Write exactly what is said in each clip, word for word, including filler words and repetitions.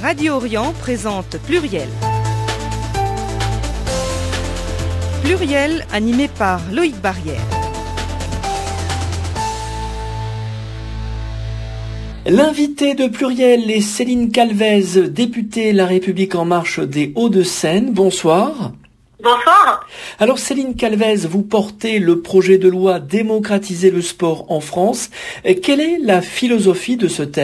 Radio Orient présente Pluriel. Pluriel animé par Loïc Barrière. L'invité de Pluriel est Céline Calvez, députée La République En Marche des Hauts-de-Seine. Bonsoir. Bonsoir. Alors Céline Calvez, vous portez le projet de loi Démocratiser le sport en France. Quelle est la philosophie de ce texte ?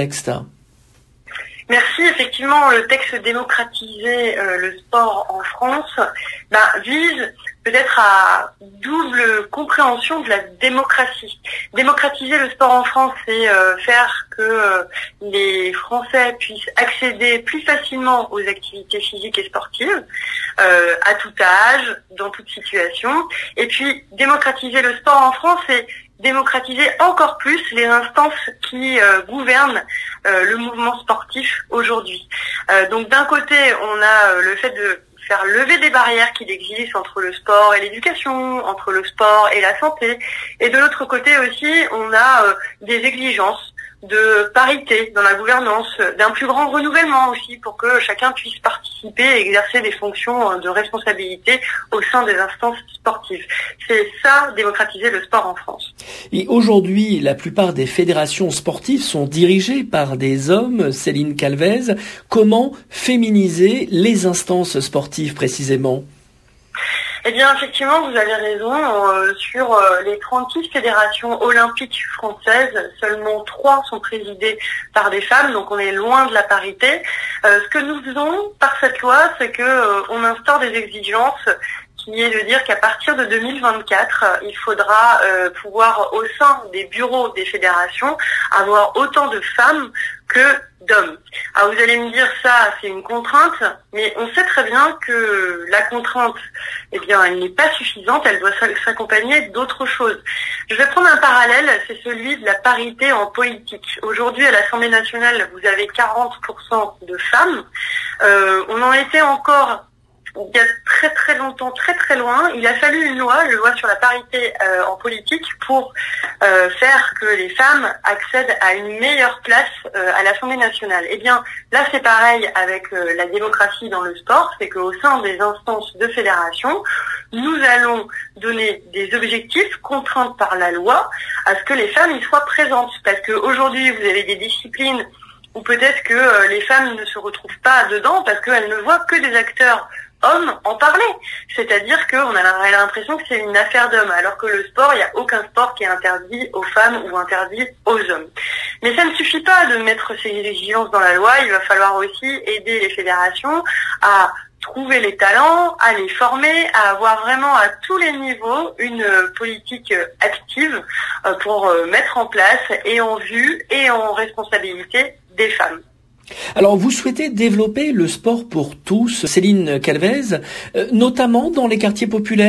Merci. Effectivement, le texte Démocratiser euh, le sport en France bah, vise peut-être à double compréhension de la démocratie. Démocratiser le sport en France, c'est euh, faire que euh, les Français puissent accéder plus facilement aux activités physiques et sportives, euh, à tout âge, dans toute situation. Et puis, démocratiser le sport en France, c'est démocratiser encore plus les instances qui euh, gouvernent euh, le mouvement sportif aujourd'hui. Euh, donc d'un côté, on a euh, le fait de faire lever des barrières qui existent entre le sport et l'éducation, entre le sport et la santé. Et de l'autre côté aussi, on a euh, des exigences de parité dans la gouvernance, d'un plus grand renouvellement aussi pour que chacun puisse participer et exercer des fonctions de responsabilité au sein des instances sportives. C'est ça, démocratiser le sport en France. Et aujourd'hui, la plupart des fédérations sportives sont dirigées par des hommes. Céline Calvez, comment féminiser les instances sportives précisément ? Eh bien, effectivement, vous avez raison. Euh, sur euh, les trente-six fédérations olympiques françaises, seulement trois sont présidées par des femmes, donc on est loin de la parité. Euh, ce que nous faisons par cette loi, c'est que euh, on instaure des exigences qui est de dire qu'à partir de deux mille vingt-quatre, il faudra euh, pouvoir, au sein des bureaux des fédérations, avoir autant de femmes que d'hommes. Alors vous allez me dire ça, c'est une contrainte, mais on sait très bien que la contrainte, eh bien, elle n'est pas suffisante, elle doit s'accompagner d'autres choses. Je vais prendre un parallèle, c'est celui de la parité en politique. Aujourd'hui, à l'Assemblée nationale, vous avez quarante pour cent de femmes. Euh, on en était encore il y a très très longtemps, très très loin. Il a fallu une loi, une loi sur la parité euh, en politique pour euh, faire que les femmes accèdent à une meilleure place euh, à l'Assemblée nationale. Eh bien, là c'est pareil avec euh, la démocratie dans le sport, c'est qu'au sein des instances de fédération, nous allons donner des objectifs contraints par la loi à ce que les femmes y soient présentes. Parce qu'aujourd'hui, vous avez des disciplines où peut-être que euh, les femmes ne se retrouvent pas dedans parce qu'elles ne voient que des acteurs hommes en parler. C'est-à-dire qu'on a l'impression que c'est une affaire d'hommes, alors que le sport, il n'y a aucun sport qui est interdit aux femmes ou interdit aux hommes. Mais ça ne suffit pas de mettre ces exigences dans la loi, il va falloir aussi aider les fédérations à trouver les talents, à les former, à avoir vraiment à tous les niveaux une politique active pour mettre en place et en vue et en responsabilité des femmes. Alors, vous souhaitez développer le sport pour tous, Céline Calvez, euh, notamment dans les quartiers populaires ?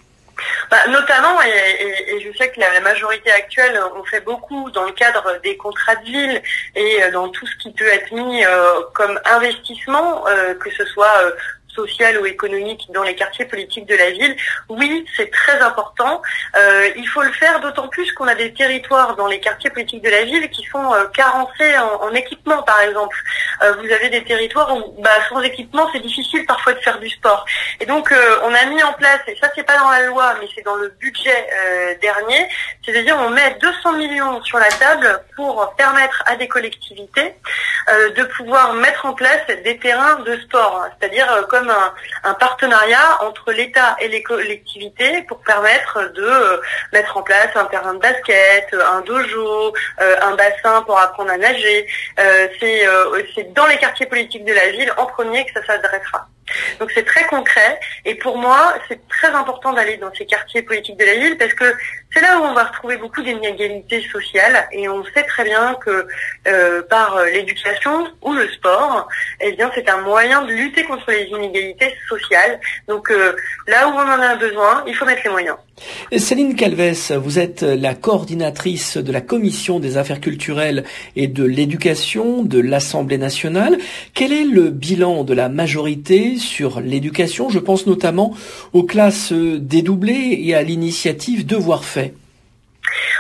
Bah, notamment, et, et, et je sais que la, la majorité actuelle, on fait beaucoup dans le cadre des contrats de ville et euh, dans tout ce qui peut être mis euh, comme investissement, euh, que ce soit euh, social ou économique dans les quartiers politiques de la ville. Oui, c'est très important. Euh, il faut le faire d'autant plus qu'on a des territoires dans les quartiers politiques de la ville qui sont euh, carencés en, en équipement, par exemple. Euh, vous avez des territoires où, bah, sans équipement, c'est difficile parfois de faire du sport. Et donc, euh, on a mis en place, et ça, c'est pas dans la loi, mais c'est dans le budget euh, dernier, c'est-à-dire on met deux cents millions sur la table pour permettre à des collectivités euh, de pouvoir mettre en place des terrains de sport, hein, c'est-à-dire euh, comme Un, un partenariat entre l'État et les collectivités pour permettre de euh, mettre en place un terrain de basket, un dojo, euh, un bassin pour apprendre à nager. Euh, c'est, euh, c'est dans les quartiers politiques de la ville en premier que ça s'adressera. Donc c'est très concret et pour moi c'est très important d'aller dans ces quartiers politiques de la ville parce que c'est là où on va retrouver beaucoup d'inégalités sociales et on sait très bien que euh, par l'éducation ou le sport, eh bien c'est un moyen de lutter contre les inégalités sociales. Donc euh, là où on en a besoin, il faut mettre les moyens. Céline Calvez, vous êtes la coordinatrice de la Commission des affaires culturelles et de l'éducation de l'Assemblée nationale. Quel est le bilan de la majorité sur l'éducation ? Je pense notamment aux classes dédoublées et à l'initiative Devoirs faits.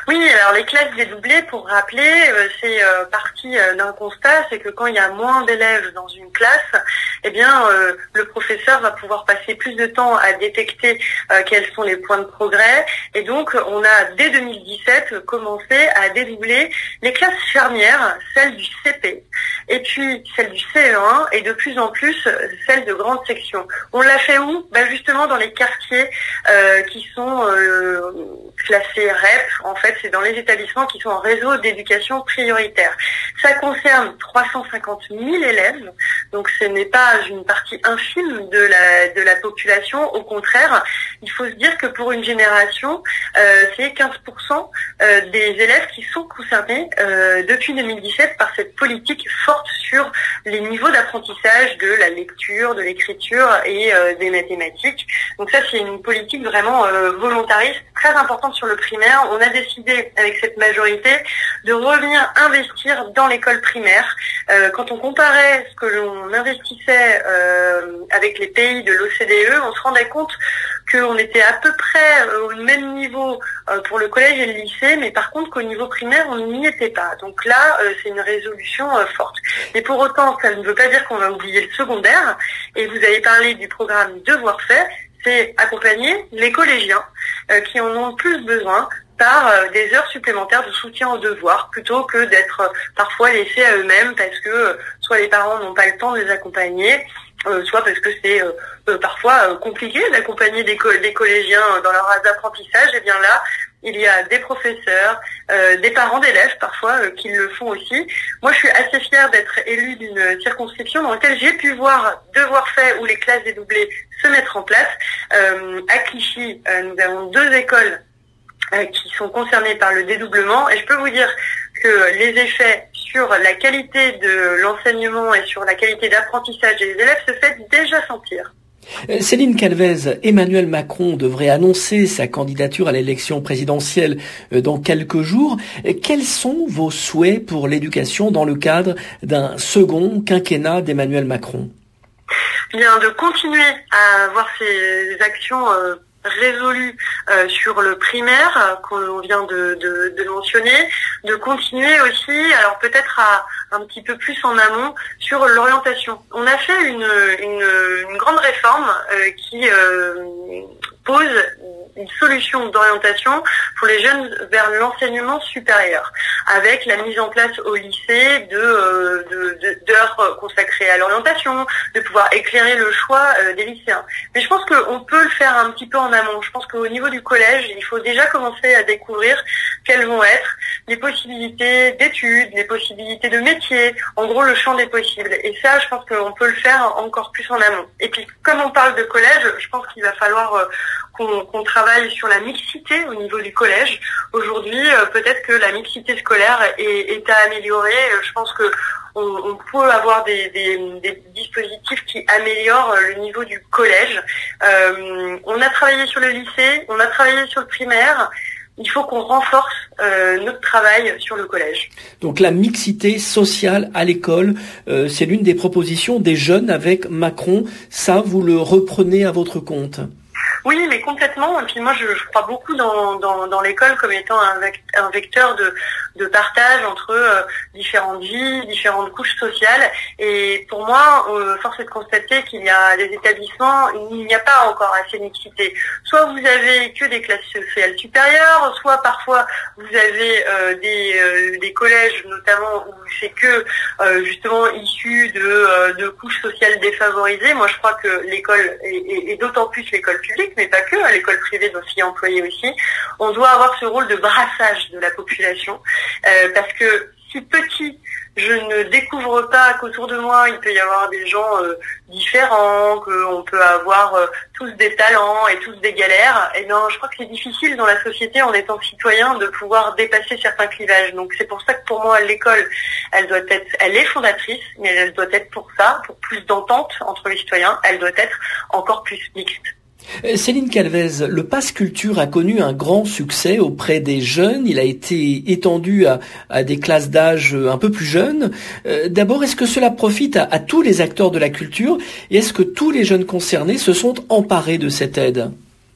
Oui, alors les classes dédoublées, pour rappeler, euh, c'est euh, parti euh, d'un constat, c'est que quand il y a moins d'élèves dans une classe, eh bien euh, le professeur va pouvoir passer plus de temps à détecter euh, quels sont les points de progrès. Et donc on a dès deux mille dix-sept commencé à dédoubler les classes fermières, celles du C P, et puis celles du C E un, et de plus en plus celles de grande section. On l'a fait où? Ben justement dans les quartiers euh, qui sont euh, classés R E P. En fait, c'est dans les établissements qui sont en réseau d'éducation prioritaire. Ça concerne trois cent cinquante mille élèves, donc ce n'est pas une partie infime de la de la population. Au contraire, il faut se dire que pour une génération, euh, c'est quinze pour cent euh, des élèves qui sont concernés euh, depuis deux mille dix-sept par cette politique forte sur les niveaux d'apprentissage de la lecture, de l'écriture et euh, des mathématiques. Donc ça, c'est une politique vraiment euh, volontariste, très importante sur le primaire. On a décidé avec cette majorité de revenir investir dans l'école primaire. Euh, quand on comparait ce que l'on investissait euh, avec les pays de l'O C D E, on se rendait compte qu'on était à peu près au même niveau euh, pour le collège et le lycée, mais par contre qu'au niveau primaire, on n'y était pas. Donc là, euh, c'est une résolution euh, forte. Mais pour autant, ça ne veut pas dire qu'on va oublier le secondaire. Et vous avez parlé du programme Devoirs faits, c'est accompagner les collégiens euh, qui en ont le plus besoin par euh, des heures supplémentaires de soutien aux devoirs, plutôt que d'être euh, parfois laissés à eux-mêmes parce que euh, soit les parents n'ont pas le temps de les accompagner, euh, soit parce que c'est euh, euh, parfois euh, compliqué d'accompagner des, co- des collégiens dans leur apprentissage. Et bien là, il y a des professeurs, euh, des parents d'élèves parfois euh, qui le font aussi. Moi, je suis assez fière d'être élue d'une circonscription dans laquelle j'ai pu voir Devoirs faits ou les classes dédoublées se mettre en place. Euh, à Clichy, euh, nous avons deux écoles euh, qui sont concernées par le dédoublement, et je peux vous dire que les effets sur la qualité de l'enseignement et sur la qualité d'apprentissage des élèves se fait déjà sentir. Céline Calvez, Emmanuel Macron devrait annoncer sa candidature à l'élection présidentielle dans quelques jours. Quels sont vos souhaits pour l'éducation dans le cadre d'un second quinquennat d'Emmanuel Macron? Bien, de continuer à avoir ces actions euh, résolues euh, sur le primaire euh, qu'on vient de, de, de mentionner, de continuer aussi, alors peut-être à un petit peu plus en amont, sur l'orientation. On a fait une, une, une grande réforme euh, qui euh, pose une solution d'orientation pour les jeunes vers l'enseignement supérieur, avec la mise en place au lycée de, euh, de, de d'heures consacrées à l'orientation, de pouvoir éclairer le choix euh, des lycéens. Mais je pense qu'on peut le faire un petit peu en amont. Je pense qu'au niveau du collège, il faut déjà commencer à découvrir quelles vont être les possibilités d'études, les possibilités de métiers, en gros le champ des possibles. Et ça, je pense qu'on peut le faire encore plus en amont. Et puis, comme on parle de collège, je pense qu'il va falloir euh, qu'on, qu'on travaille sur la mixité au niveau du collège. Aujourd'hui, euh, peut-être que la mixité scolaire est, est à améliorer. Je pense que on, on peut avoir des, des, des dispositifs qui améliorent le niveau du collège. Euh, on a travaillé sur le lycée, on a travaillé sur le primaire. Il faut qu'on renforce euh, notre travail sur le collège. Donc la mixité sociale à l'école, euh, c'est l'une des propositions des jeunes avec Macron. Ça, vous le reprenez à votre compte? Oui, mais complètement. Et puis moi, je, je crois beaucoup dans, dans, dans l'école comme étant un, vec, un vecteur de, de partage entre euh, différentes vies, différentes couches sociales. Et pour moi, euh, force est de constater qu'il y a des établissements, il n'y a pas encore assez de mixité. Soit vous avez que des classes sociales supérieures, soit parfois vous avez euh, des, euh, des collèges, notamment où c'est que euh, justement issus de, euh, de couches sociales défavorisées. Moi, je crois que l'école, et, et, et d'autant plus l'école publique, mais pas que, à l'école privée doit s'y employer aussi, on doit avoir ce rôle de brassage de la population, euh, parce que si petit, je ne découvre pas qu'autour de moi, il peut y avoir des gens euh, différents, qu'on peut avoir euh, tous des talents et tous des galères, et bien je crois que c'est difficile dans la société, en étant citoyen, de pouvoir dépasser certains clivages. Donc c'est pour ça que pour moi, l'école, elle doit être, elle est fondatrice, mais elle doit être pour ça, pour plus d'entente entre les citoyens, elle doit être encore plus mixte. Céline Calvez, le Pass Culture a connu un grand succès auprès des jeunes. Il a été étendu à, à des classes d'âge un peu plus jeunes. Euh, d'abord, est-ce que cela profite à, à tous les acteurs de la culture et est-ce que tous les jeunes concernés se sont emparés de cette aide ?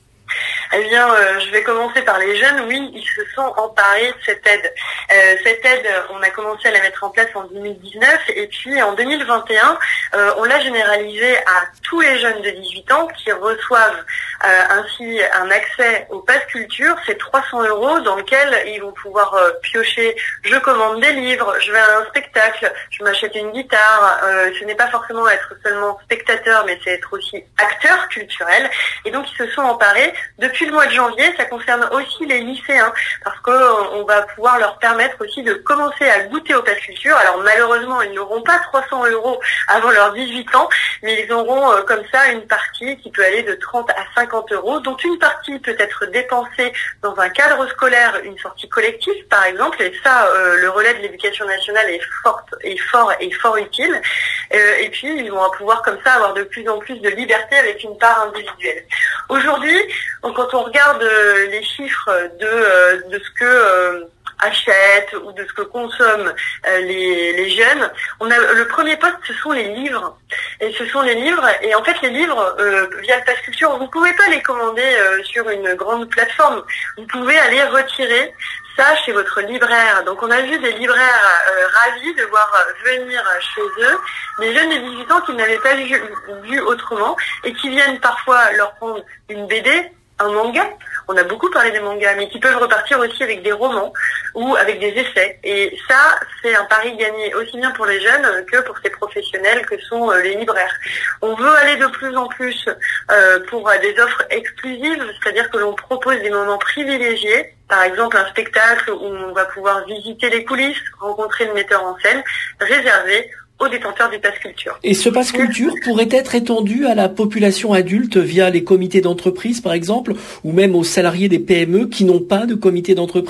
Eh bien, euh, je vais commencer par les jeunes. Oui, ils se sont emparés de cette aide. Euh, cette aide, on a commencé à la mettre en place en deux mille dix-neuf et puis en deux mille vingt et un, euh, on l'a généralisée à tous les jeunes de dix-huit ans qui reçoivent euh, ainsi un accès au Pass Culture. C'est trois cents euros dans lequel ils vont pouvoir euh, piocher. Je commande des livres, je vais à un spectacle, je m'achète une guitare. Euh, ce n'est pas forcément être seulement spectateur, mais c'est être aussi acteur culturel. Et donc, ils se sont emparés. Depuis le mois de janvier, ça concerne aussi les lycéens, parce qu'on va pouvoir leur permettre aussi de commencer à goûter au Pass Culture. Alors malheureusement, ils n'auront pas trois cents euros avant leurs dix-huit ans, mais ils auront euh, comme ça une partie qui peut aller de trente à cinquante euros, dont une partie peut être dépensée dans un cadre scolaire, une sortie collective par exemple, et ça, euh, le relais de l'éducation nationale est fort, est fort et fort utile. Euh, et puis, ils vont pouvoir comme ça avoir de plus en plus de liberté avec une part individuelle. Aujourd'hui, quand on regarde euh, les chiffres de, euh, de ce que euh, achètent ou de ce que consomment euh, les, les jeunes, on a le premier poste, ce sont les livres. Et ce sont les livres, et en fait les livres, euh, via le Pass Culture, vous ne pouvez pas les commander euh, sur une grande plateforme. Vous pouvez aller retirer ça chez votre libraire. Donc on a vu des libraires euh, ravis de voir venir chez eux des jeunes de dix-huit ans qui n'avaient pas vu, vu autrement et qui viennent parfois leur prendre une B D, un manga. On a beaucoup parlé des mangas, mais qui peuvent repartir aussi avec des romans ou avec des essais. Et ça, c'est un pari gagné aussi bien pour les jeunes que pour ces professionnels que sont les libraires. On veut aller de plus en plus euh, pour des offres exclusives, c'est-à-dire que l'on propose des moments privilégiés. Par exemple, un spectacle où on va pouvoir visiter les coulisses, rencontrer le metteur en scène, réservé aux détenteurs du Pass Culture. Et ce Pass Culture pourrait être étendu à la population adulte via les comités d'entreprise, par exemple, ou même aux salariés des P M E qui n'ont pas de comité d'entreprise ?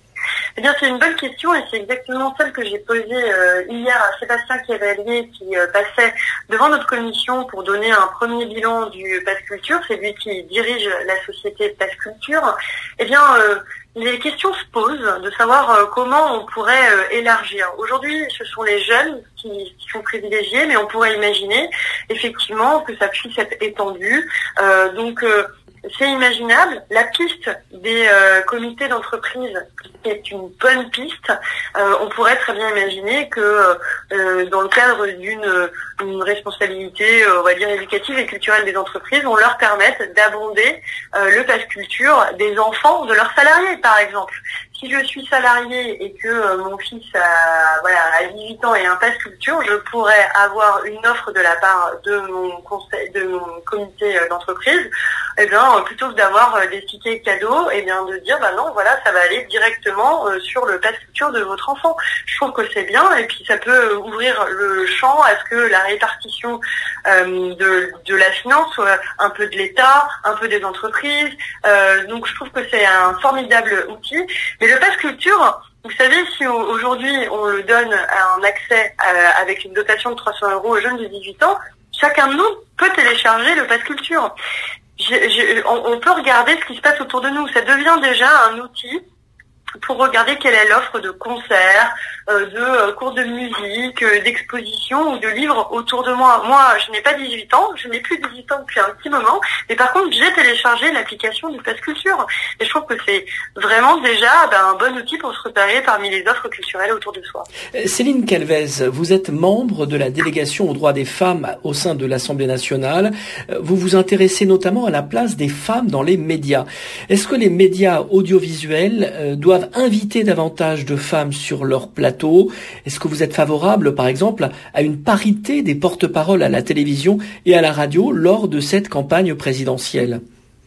Eh bien, c'est une bonne question et c'est exactement celle que j'ai posée euh, hier à Sébastien Cavalier qui euh, passait devant notre commission pour donner un premier bilan du Pass Culture. C'est lui qui dirige la société Pass Culture. Eh bien, euh, les questions se posent de savoir euh, comment on pourrait euh, élargir. Aujourd'hui, ce sont les jeunes qui, qui sont privilégiés, mais on pourrait imaginer effectivement que ça puisse être étendu. Euh, donc, euh, c'est imaginable. La piste des euh, comités d'entreprise est une bonne piste. Euh, on pourrait très bien imaginer que euh, dans le cadre d'une une responsabilité, euh, on va dire, éducative et culturelle des entreprises, on leur permette d'abonder euh, le Pass Culture des enfants de leurs salariés, par exemple. Si je suis salarié et que euh, mon fils a, voilà, a dix-huit ans et un Pass Culture, je pourrais avoir une offre de la part de mon conseil, de mon comité d'entreprise. Eh bien, plutôt que d'avoir euh, des tickets cadeaux, eh bien, de dire, bah non, voilà, ça va aller directement euh, sur le Pass Culture de votre enfant. Je trouve que c'est bien, et puis ça peut ouvrir le champ à ce que la répartition euh, de, de la finance soit un peu de l'État, un peu des entreprises. Euh, donc, je trouve que c'est un formidable outil. Mais le Pass Culture, vous savez, si aujourd'hui on le donne à un accès à, avec une dotation de trois cents euros aux jeunes de dix-huit ans, chacun de nous peut télécharger le Pass Culture. J'ai, j'ai, on, on peut regarder ce qui se passe autour de nous. Ça devient déjà un outil pour regarder quelle est l'offre de concerts, euh, de euh, cours de musique, euh, d'expositions ou de livres autour de moi. Moi, je n'ai pas dix-huit ans, je n'ai plus dix-huit ans depuis un petit moment, mais par contre, j'ai téléchargé l'application du Pass Culture. Et je trouve que c'est vraiment déjà ben, un bon outil pour se repérer parmi les offres culturelles autour de soi. Céline Calvez, vous êtes membre de la délégation aux droits des femmes au sein de l'Assemblée nationale. Vous vous intéressez notamment à la place des femmes dans les médias. Est-ce que les médias audiovisuels euh, doivent inviter davantage de femmes sur leur plateau? Est-ce que vous êtes favorable, par exemple, à une parité des porte-paroles à la télévision et à la radio lors de cette campagne présidentielle?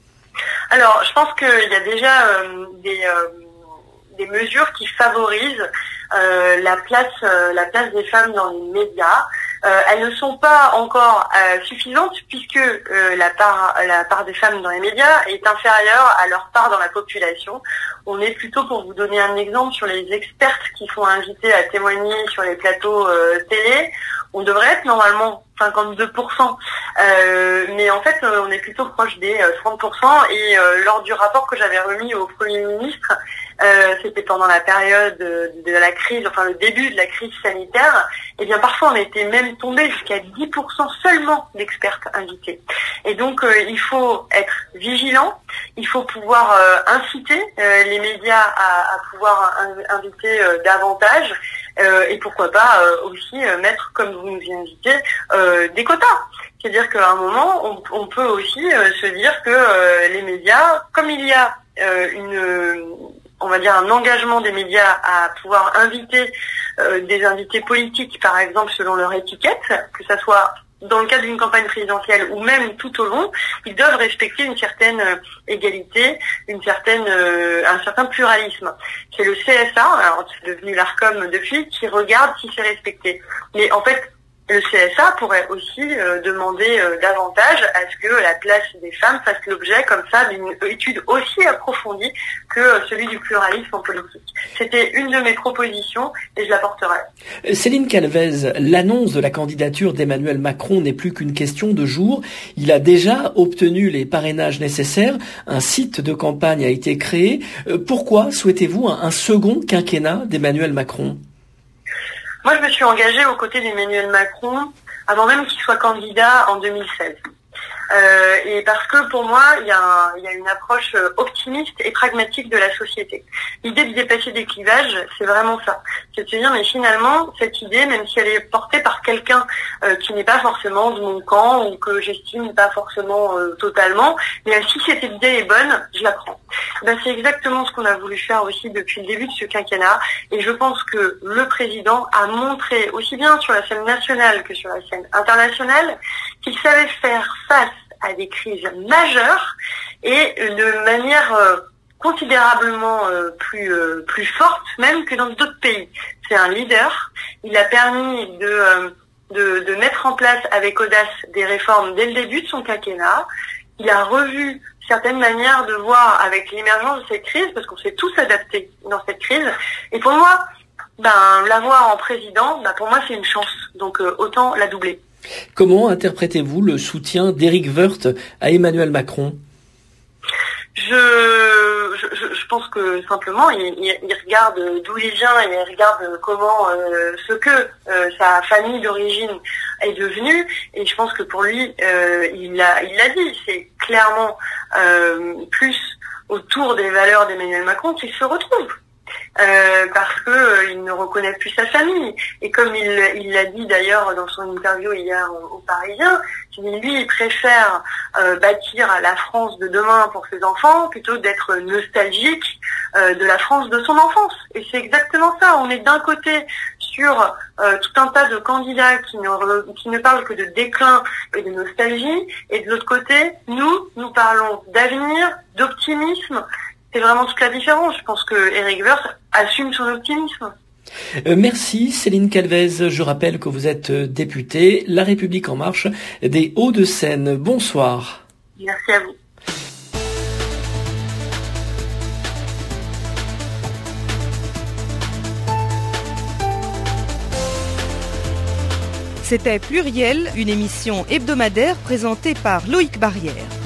Alors, je pense qu'il y a déjà euh, des, euh, des mesures qui favorisent euh, la place, euh, la place des femmes dans les médias. Euh, elles ne sont pas encore euh, suffisantes puisque euh, la part la part des femmes dans les médias est inférieure à leur part dans la population. On est plutôt, pour vous donner un exemple, sur les expertes qui sont invitées à témoigner sur les plateaux euh, télé. On devrait être normalement cinquante-deux pour cent, euh, mais en fait euh, on est plutôt proche des euh, trente pour cent. Et euh, lors du rapport que j'avais remis au Premier ministre, euh, c'était pendant la période de la crise, enfin le début de la crise sanitaire, et bien parfois on était même tombé jusqu'à dix pour cent seulement d'expertes invités. Et donc euh, il faut être vigilant, il faut pouvoir euh, inciter euh, les médias à, à pouvoir in- inviter euh, davantage, euh, et pourquoi pas euh, aussi euh, mettre, comme vous nous y invitez, euh, des quotas. C'est-à-dire qu'à un moment, on, on peut aussi euh, se dire que euh, les médias, comme il y a euh, une, on va dire un engagement des médias à pouvoir inviter euh, des invités politiques, par exemple, selon leur étiquette, que ça soit dans le cadre d'une campagne présidentielle ou même tout au long, ils doivent respecter une certaine euh, égalité, une certaine, euh, un certain pluralisme. C'est le C S A, alors c'est devenu l'Arcom depuis, qui regarde si c'est respecté. Mais en fait, le C S A pourrait aussi euh, demander euh, davantage à ce que la place des femmes fasse l'objet comme ça d'une étude aussi approfondie que euh, celui du pluralisme en politique. C'était une de mes propositions et je la porterai. Céline Calvez, l'annonce de la candidature d'Emmanuel Macron n'est plus qu'une question de jours. Il a déjà obtenu les parrainages nécessaires. Un site de campagne a été créé. Euh, pourquoi souhaitez-vous un, un second quinquennat d'Emmanuel Macron ? Moi, je me suis engagée aux côtés d'Emmanuel Macron avant même qu'il soit candidat en deux mille seize. Euh, et parce que pour moi, il y a, un, il y a une approche optimiste et pragmatique de la société. L'idée de dépasser des clivages, c'est vraiment ça. C'est de se dire, mais finalement, cette idée, même si elle est portée par quelqu'un euh, qui n'est pas forcément de mon camp ou que j'estime pas forcément euh, totalement, mais si cette idée est bonne, je la prends. Ben, c'est exactement ce qu'on a voulu faire aussi depuis le début de ce quinquennat. Et je pense que le président a montré, aussi bien sur la scène nationale que sur la scène internationale, qu'il savait faire face à des crises majeures et de manière euh, considérablement euh, plus euh, plus forte même que dans d'autres pays. C'est un leader. Il a permis de, euh, de de mettre en place avec audace des réformes dès le début de son quinquennat. Il a revu certaines manières de voir avec l'émergence de cette crise, parce qu'on s'est tous adaptés dans cette crise. Et pour moi, ben l'avoir en président, ben, pour moi c'est une chance. Donc euh, autant la doubler. Comment interprétez-vous le soutien d'Éric Woerth à Emmanuel Macron ? Je, je, je pense que simplement, il, il, il regarde d'où il vient et il regarde comment euh, ce que euh, sa famille d'origine est devenue. Et je pense que pour lui, euh, il l'a il l'a dit, c'est clairement euh, plus autour des valeurs d'Emmanuel Macron qu'il se retrouve. Euh, parce que euh, il ne reconnaît plus sa famille. Et comme il il l'a dit d'ailleurs dans son interview hier au, au Parisien, lui il préfère euh, bâtir la France de demain pour ses enfants plutôt d'être nostalgique euh, de la France de son enfance. Et c'est exactement ça. On est d'un côté sur euh, tout un tas de candidats qui ne qui ne parlent que de déclin et de nostalgie, et de l'autre côté, nous nous parlons d'avenir, d'optimisme. C'est vraiment toute la différence. Je pense que Éric Woerth assume son optimisme. Euh, merci Céline Calvez. Je rappelle que vous êtes députée La République En Marche des Hauts-de-Seine. Bonsoir. Merci à vous. C'était Pluriel, une émission hebdomadaire présentée par Loïc Barrière.